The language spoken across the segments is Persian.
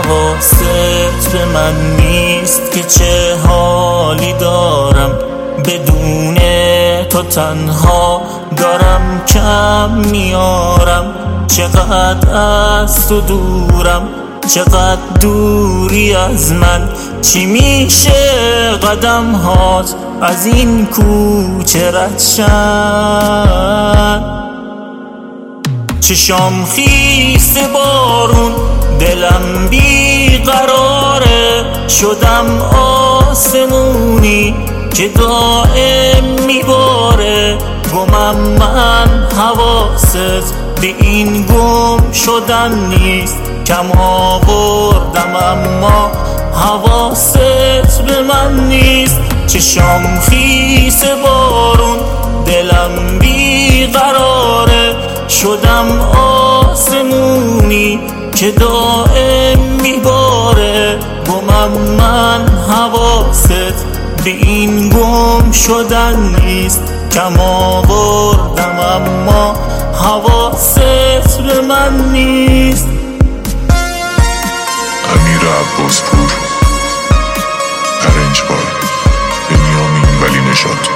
حواست به من نیست که چه حالی دارم بدون تو تنها دارم کم میارم. چقدر از تو دورم، چقدر دوری از من، چی میشه قدم هات از این کوچه رد شن. چشام خیس بارون، دلم بیقراره، شدم آسمونی که دائم میباره. گمم من حواست به این گم شدن نیست، کم آوردم اما حواست به من نیست. چشام خیس بارون، دلم بیقراره، شدم آسمونی که دائم میباره. گمم من حواست به این گم شدن نیست، کم آوردم اما حواست به من نیست. امیر عباسپور، ارنج بای بنیامین ولی نشاط.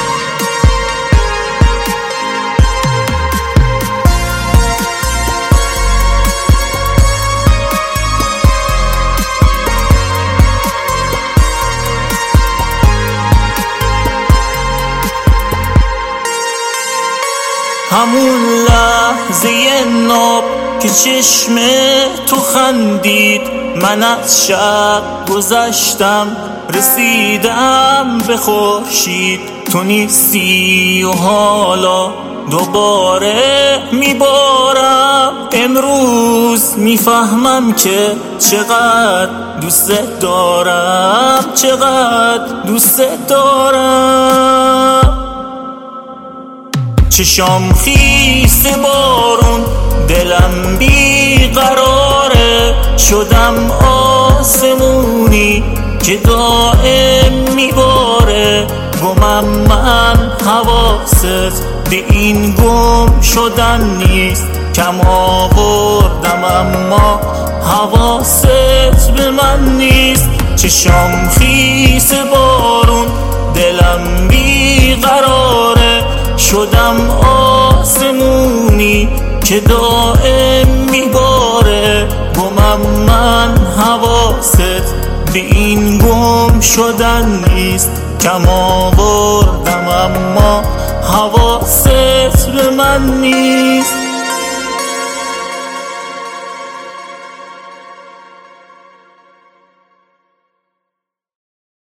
همون لحظه ناب که چشم تو خندید، من از شب گذشتم رسیدم به خورشید. تو نیستی و حالا دوباره میبارم. امروز میفهمم که چقدر دوست دارم، چقدر دوست دارم. چشام خیس بارون، دلم بیقراره، شدم آسمونی که دائم میباره. گمم من حواست به این گم شدن نیست، کم آوردم اما حواست به من نیست. چشام خیس بارون، دلم بیقراره، شدم آسمونی که دائم میباره. گمم من حواست به این گم شدن نیست، کم آوردم اما حواست به من نیست.